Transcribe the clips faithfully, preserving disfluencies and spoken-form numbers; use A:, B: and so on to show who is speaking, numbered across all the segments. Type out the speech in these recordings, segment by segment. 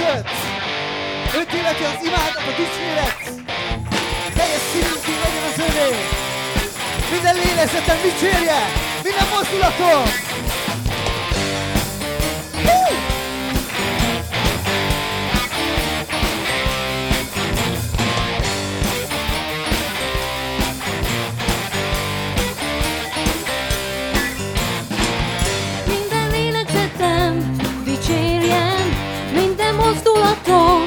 A: között. Őt illeti az imádat, a dicséret. Teljes szívünkig legyen az övé. Minden lélegzetem dicsérje, minden mozdulatom.
B: Minden lélegzetem dicsérjen, minden mozdulatom,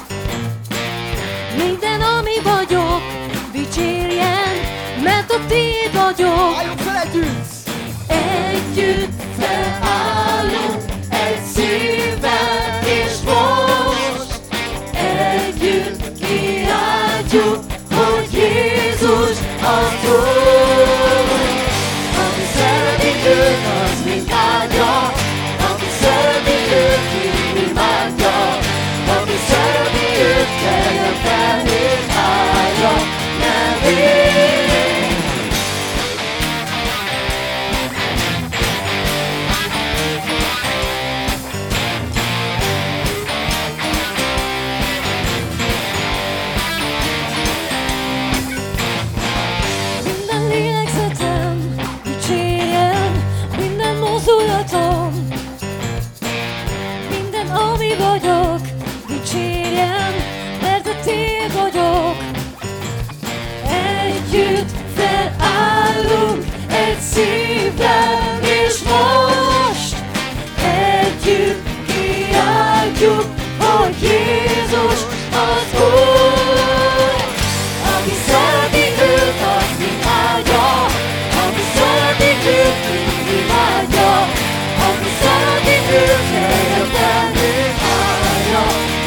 B: minden ami vagyok dicsérjen, mert a tiéd vagyok.
A: Álljunk fel együtt!
B: Együtt felállunk egy szívvel, és most együtt kiáltjuk, hogy Jézus az Úr. Aki szereti őt, az mind áldja, aki szereti őt, mind imádja, aki szereti őt, keljen fel és áldja nevét. Minden lélegzetem dicsérjen, minden mozdulatom, minden ami vagyok dicsérjen, mert a tiéd vagyok. Együtt felállunk egy szívvel, és most együtt kiáltjuk, hogy Jézus az Úr. Aki szereti őt, az mind áldja, aki szereti őt, mind imádja, aki szereti őt, keljen fel és áldja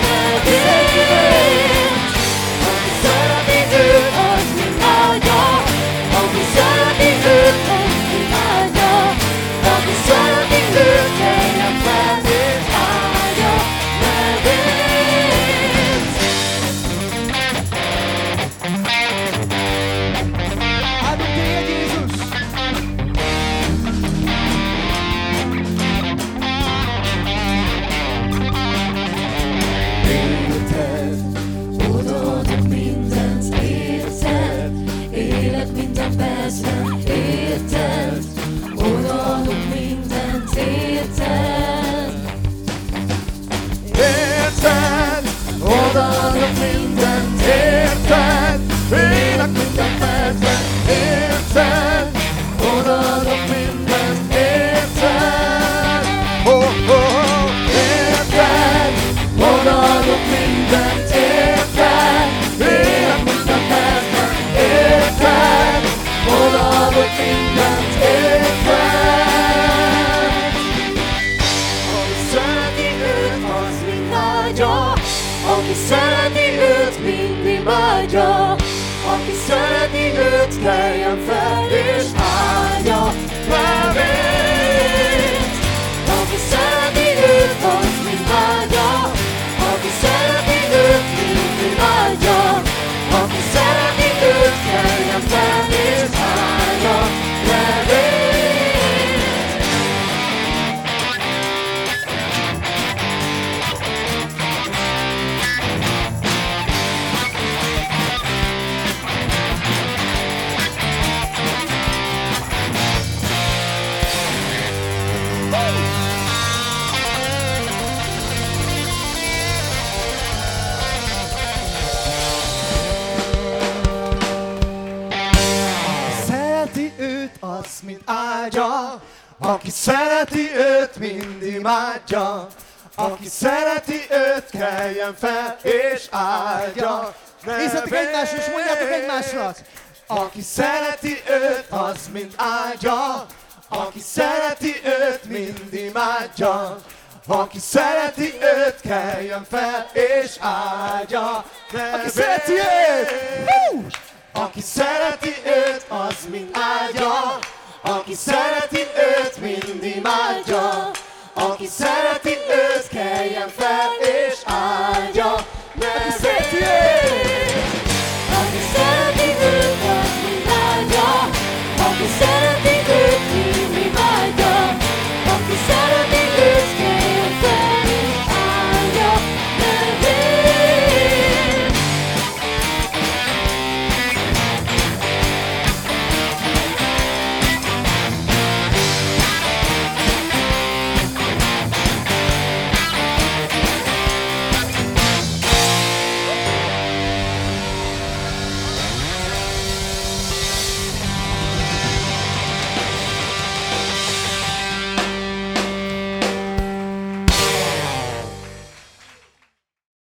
B: nevét. Aki szereti őt, az mind áldja, aki szereti őt, mind imádja, aki szereti őt, keljen fel és áldja nevét.
A: Áldunk téged, Jézus!
B: Érted, odaadok mindent, érted, élet minden percben, érted, odaadok mindent, érted,
A: Érted, odaadok mindent, érted, élek minden percben, érted, odaadok mindent, érted, oh, oh, oh, érted, odaadok mindent, érted, élek minden percben, érted, odaadok mindent, érted.
B: Aki szereti őt, az mind áldja, aki szereti őt, mind imádja, aki szereti őt, keljen fel és áldja nevét. Aki szereti őt, az mind áldja, aki szereti őt, mind imádja, aki szereti őt, keljen fel és áldja nevét.
A: Szereti őt, az mind áldja, aki szereti őt, mind imádja, aki szereti őt, keljen fel és áldja
C: Nézzetek egymásra és mondjátok egymásnak!
A: Aki szereti őt, az mind áldja, aki szereti őt, mind imádja, aki szereti őt, keljen fel és áldja
C: Aki szereti őt! Hú!
A: Aki szereti őt, az mind áldja, aki szereti őt, mind imádja, aki szereti őt, keljen fel